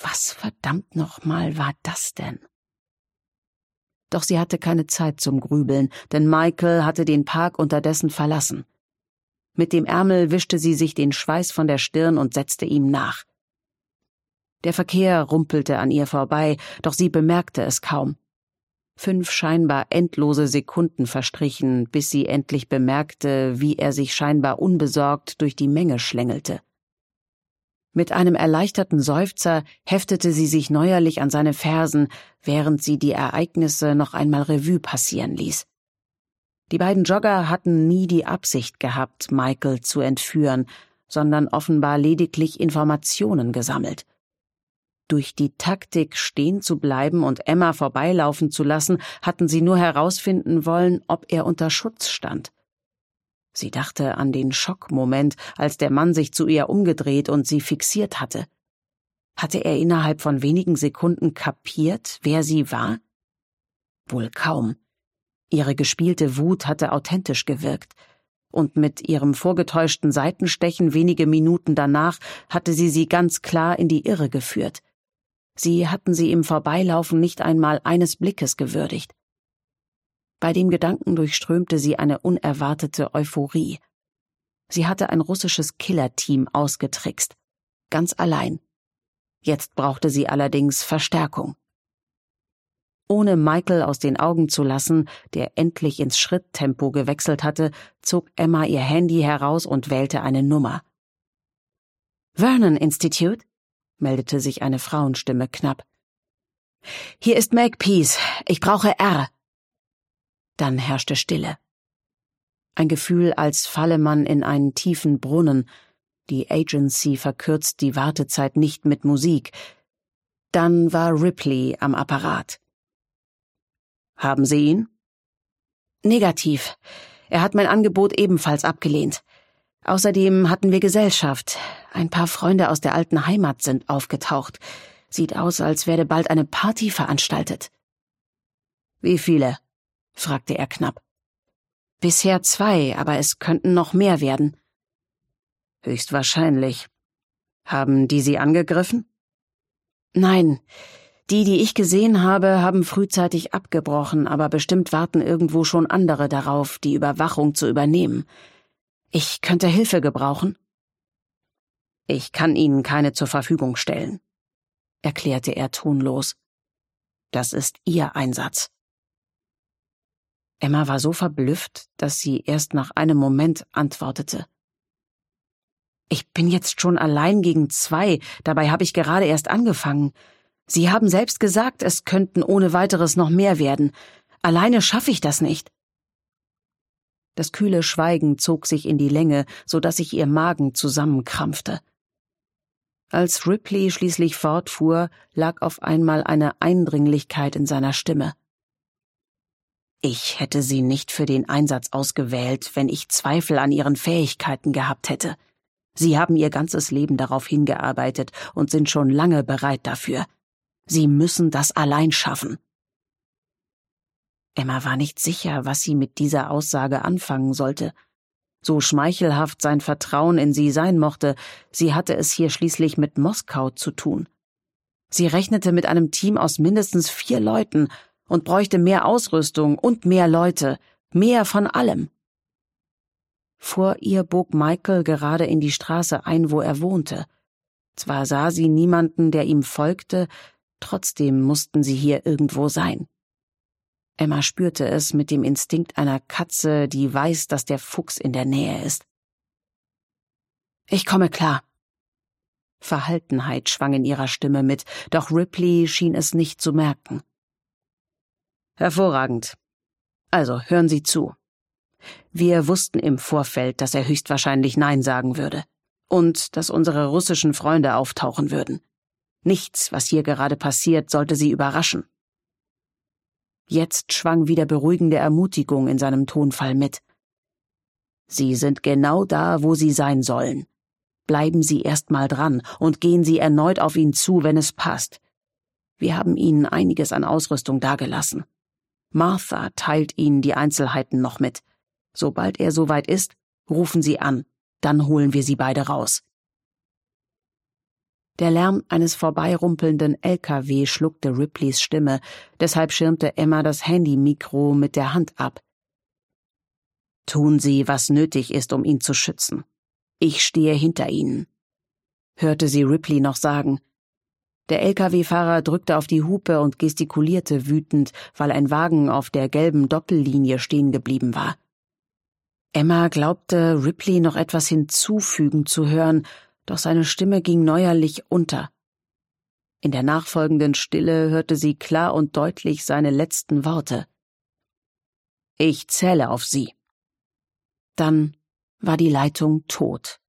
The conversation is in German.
Was verdammt nochmal war das denn? Doch sie hatte keine Zeit zum Grübeln, denn Michael hatte den Park unterdessen verlassen. Mit dem Ärmel wischte sie sich den Schweiß von der Stirn und setzte ihm nach. Der Verkehr rumpelte an ihr vorbei, doch sie bemerkte es kaum. 5 scheinbar endlose Sekunden verstrichen, bis sie endlich bemerkte, wie er sich scheinbar unbesorgt durch die Menge schlängelte. Mit einem erleichterten Seufzer heftete sie sich neuerlich an seine Fersen, während sie die Ereignisse noch einmal Revue passieren ließ. Die beiden Jogger hatten nie die Absicht gehabt, Michael zu entführen, sondern offenbar lediglich Informationen gesammelt. Durch die Taktik, stehen zu bleiben und Emma vorbeilaufen zu lassen, hatten sie nur herausfinden wollen, ob er unter Schutz stand. Sie dachte an den Schockmoment, als der Mann sich zu ihr umgedreht und sie fixiert hatte. Hatte er innerhalb von wenigen Sekunden kapiert, wer sie war? Wohl kaum. Ihre gespielte Wut hatte authentisch gewirkt. Und mit ihrem vorgetäuschten Seitenstechen wenige Minuten danach hatte sie ganz klar in die Irre geführt. Sie hatten sie im Vorbeilaufen nicht einmal eines Blickes gewürdigt. Bei dem Gedanken durchströmte sie eine unerwartete Euphorie. Sie hatte ein russisches Killerteam ausgetrickst. Ganz allein. Jetzt brauchte sie allerdings Verstärkung. Ohne Michael aus den Augen zu lassen, der endlich ins Schritttempo gewechselt hatte, zog Emma ihr Handy heraus und wählte eine Nummer. »Vernon Institute?« meldete sich eine Frauenstimme knapp. »Hier ist Makepeace. Ich brauche R.« Dann herrschte Stille. Ein Gefühl, als falle man in einen tiefen Brunnen. Die Agency verkürzt die Wartezeit nicht mit Musik. Dann war Ripley am Apparat. »Haben Sie ihn?« »Negativ. Er hat mein Angebot ebenfalls abgelehnt. Außerdem hatten wir Gesellschaft. Ein paar Freunde aus der alten Heimat sind aufgetaucht. Sieht aus, als werde bald eine Party veranstaltet.« »Wie viele?« fragte er knapp. »Bisher 2, aber es könnten noch mehr werden.« »Höchstwahrscheinlich. Haben die Sie angegriffen?« »Nein. Die ich gesehen habe, haben frühzeitig abgebrochen, aber bestimmt warten irgendwo schon andere darauf, die Überwachung zu übernehmen. Ich könnte Hilfe gebrauchen.« »Ich kann Ihnen keine zur Verfügung stellen«, erklärte er tonlos. »Das ist Ihr Einsatz.« Emma war so verblüfft, dass sie erst nach einem Moment antwortete. »Ich bin jetzt schon allein gegen 2, dabei habe ich gerade erst angefangen. Sie haben selbst gesagt, es könnten ohne weiteres noch mehr werden. Alleine schaffe ich das nicht.« Das kühle Schweigen zog sich in die Länge, so dass sich ihr Magen zusammenkrampfte. Als Ripley schließlich fortfuhr, lag auf einmal eine Eindringlichkeit in seiner Stimme. »Ich hätte Sie nicht für den Einsatz ausgewählt, wenn ich Zweifel an Ihren Fähigkeiten gehabt hätte. Sie haben Ihr ganzes Leben darauf hingearbeitet und sind schon lange bereit dafür. Sie müssen das allein schaffen.« Emma war nicht sicher, was sie mit dieser Aussage anfangen sollte. So schmeichelhaft sein Vertrauen in sie sein mochte, sie hatte es hier schließlich mit Moskau zu tun. Sie rechnete mit einem Team aus mindestens 4 Leuten und bräuchte mehr Ausrüstung und mehr Leute, mehr von allem. Vor ihr bog Michael gerade in die Straße ein, wo er wohnte. Zwar sah sie niemanden, der ihm folgte, trotzdem mussten sie hier irgendwo sein. Emma spürte es mit dem Instinkt einer Katze, die weiß, dass der Fuchs in der Nähe ist. »Ich komme klar.« Verhaltenheit schwang in ihrer Stimme mit, doch Ripley schien es nicht zu merken. »Hervorragend. Also, hören Sie zu. Wir wussten im Vorfeld, dass er höchstwahrscheinlich Nein sagen würde und dass unsere russischen Freunde auftauchen würden. Nichts, was hier gerade passiert, sollte Sie überraschen.« Jetzt schwang wieder beruhigende Ermutigung in seinem Tonfall mit. »Sie sind genau da, wo Sie sein sollen. Bleiben Sie erst mal dran und gehen Sie erneut auf ihn zu, wenn es passt. Wir haben Ihnen einiges an Ausrüstung dagelassen. Martha teilt Ihnen die Einzelheiten noch mit. Sobald er soweit ist, rufen Sie an, dann holen wir Sie beide raus.« Der Lärm eines vorbeirumpelnden LKW schluckte Ripleys Stimme, deshalb schirmte Emma das Handymikro mit der Hand ab. »Tun Sie, was nötig ist, um ihn zu schützen. Ich stehe hinter Ihnen«, hörte sie Ripley noch sagen. Der LKW-Fahrer drückte auf die Hupe und gestikulierte wütend, weil ein Wagen auf der gelben Doppellinie stehen geblieben war. Emma glaubte, Ripley noch etwas hinzufügen zu hören, doch seine Stimme ging neuerlich unter. In der nachfolgenden Stille hörte sie klar und deutlich seine letzten Worte. »Ich zähle auf Sie.« Dann war die Leitung tot.